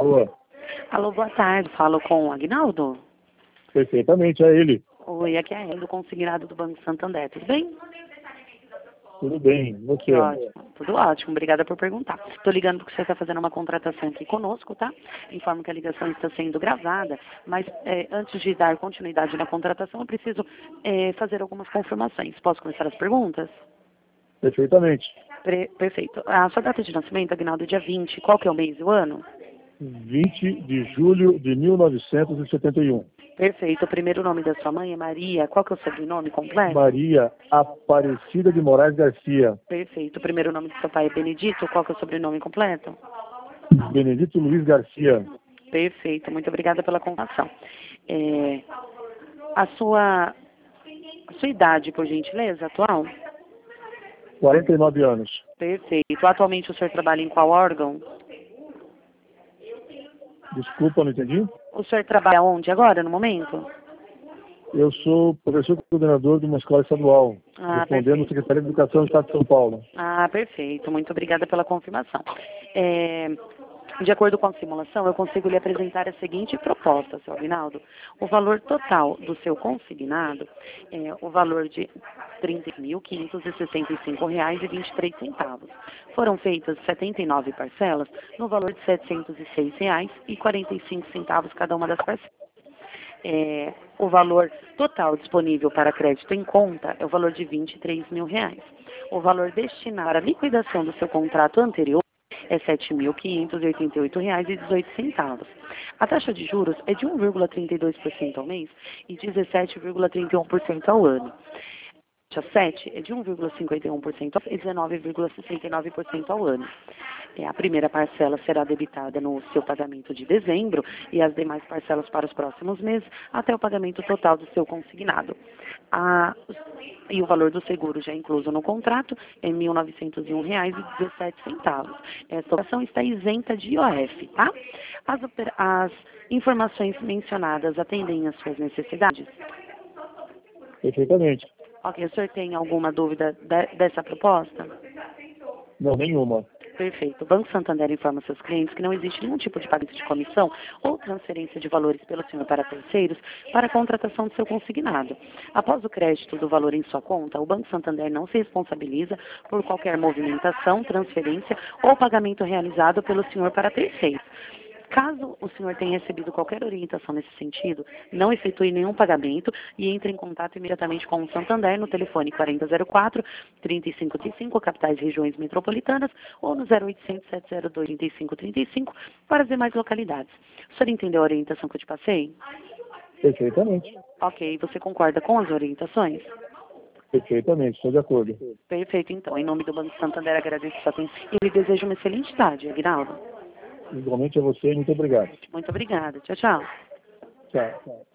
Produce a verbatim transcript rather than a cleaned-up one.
Alô? Alô, boa tarde. Falo com o Aguinaldo? Perfeitamente, é ele. Oi, aqui é a Hélio, do consignado do Banco Santander. Tudo bem? Tudo bem, Que você? ótimo. Tudo ótimo. Obrigada por perguntar. Estou ligando porque você está fazendo uma contratação aqui conosco, tá? Informo que a ligação está sendo gravada, mas é, antes de dar continuidade na contratação, eu preciso é, fazer algumas confirmações. Posso começar as perguntas? Perfeitamente. Pre- perfeito. A sua data de nascimento, Aguinaldo, é dia vinte. Qual que é o mês e o ano? vinte de julho de mil novecentos e setenta e um. Perfeito. O primeiro nome da sua mãe é Maria. Qual que é o sobrenome completo? Maria Aparecida de Moraes Garcia. Perfeito. O primeiro nome do seu pai é Benedito. Qual que é o sobrenome completo? Benedito Luiz Garcia. Perfeito. Muito obrigada pela confirmação. É, a sua, a sua idade, por gentileza, atual? quarenta e nove anos. Perfeito. Atualmente o senhor trabalha em qual órgão? Desculpa, não entendi? O senhor trabalha onde agora, no momento? Eu sou professor coordenador de uma escola estadual, Ah, respondendo perfeito. ao Secretaria de Educação do Estado de São Paulo. Ah, perfeito. Muito obrigada pela confirmação. É, de acordo com a simulação, eu consigo lhe apresentar a seguinte proposta, seu Aguinaldo. O valor total do seu consignado é o valor de trinta mil quinhentos e sessenta e cinco reais e vinte e três centavos. Foram feitas setenta e nove parcelas no valor de setecentos e seis reais e quarenta e cinco centavos cada uma das parcelas. É, o valor total disponível para crédito em conta é o valor de vinte e três mil reais. O valor destinado para a liquidação do seu contrato anterior é sete mil quinhentos e oitenta e oito reais e dezoito centavos. A taxa de juros é de um vírgula trinta e dois por cento ao mês e dezessete vírgula trinta e um por cento ao ano. A taxa sete é de um vírgula cinquenta e um por cento e dezenove vírgula sessenta e nove por cento ao ano. É, a primeira parcela será debitada no seu pagamento de dezembro e as demais parcelas para os próximos meses até o pagamento total do seu consignado. A, e o valor do seguro já incluso no contrato é mil novecentos e um reais e dezessete centavos. Esta operação está isenta de I O F, tá? As, opera- as informações mencionadas atendem às suas necessidades? Perfeitamente. Ok, o senhor tem alguma dúvida de- dessa proposta? Não, nenhuma. Perfeito. O Banco Santander informa seus clientes que não existe nenhum tipo de pagamento de comissão ou transferência de valores pelo senhor para terceiros para a contratação do seu consignado. Após o crédito do valor em sua conta, o Banco Santander não se responsabiliza por qualquer movimentação, transferência ou pagamento realizado pelo senhor para terceiros. Caso o senhor tenha recebido qualquer orientação nesse sentido, não efetue nenhum pagamento e entre em contato imediatamente com o Santander no telefone quarenta zero quatro, trinta e cinco trinta e cinco, capitais e regiões metropolitanas, ou no zero oitocentos, sete zero dois, trinta e cinco trinta e cinco para as demais localidades. O senhor entendeu a orientação que eu te passei? Perfeitamente. Ok, você concorda com as orientações? Perfeitamente, estou de acordo. Perfeito, então. Em nome do Banco Santander, agradeço a sua atenção e lhe desejo uma excelente tarde, Aguinaldo. Igualmente a você, muito obrigado. Muito obrigada. Tchau, tchau. Tchau.